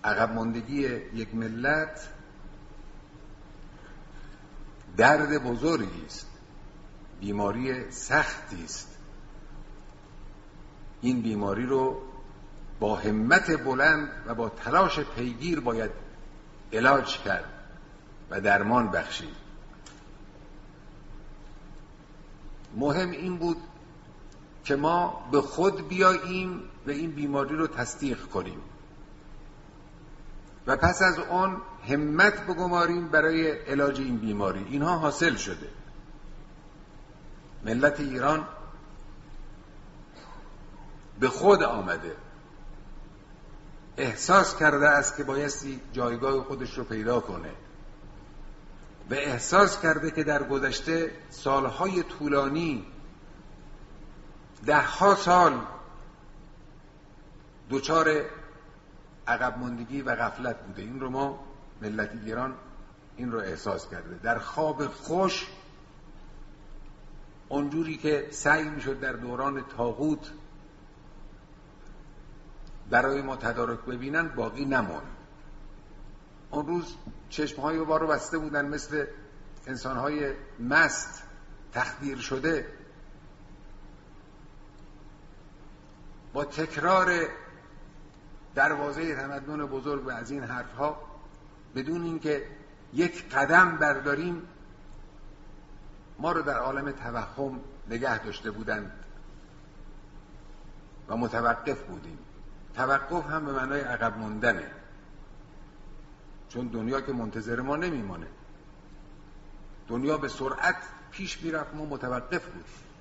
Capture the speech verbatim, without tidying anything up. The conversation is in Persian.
عقب ماندگی یک ملت درد بزرگی است، بیماری سختی است. این بیماری رو با همت بلند و با تلاش پیگیر باید علاج کرد و درمان بخشید. مهم این بود که ما به خود بیاییم و این بیماری رو تصدیق کنیم و پس از اون همت بگماریم برای علاج این بیماری. اینها حاصل شده. ملت ایران به خود آمده، احساس کرده است که بایستی جایگاه خودش رو پیدا کنه و احساس کرده که در گذشته سالهای طولانی، ده ها سال دچار عقب ماندگی و غفلت بوده. این رو ما ملت ایران این رو احساس کرده. در خواب خوش اونجوری که سعی میشد در دوران طاغوت برای ما تدارک ببینن باقی نموند. اون روز چشمهای ما رو بسته بودن مثل انسانهای مست تخدیر شده، با تکرار دروازه تمدن بزرگ و از این حرفها بدون اینکه یک قدم برداریم ما رو در عالم توهم نگه داشته بودند و متوقف بودیم. توقف هم به معنای عقب موندنه، چون دنیا که منتظر ما نمیمونه. دنیا به سرعت پیش میرفت، ما متوقف بودیم.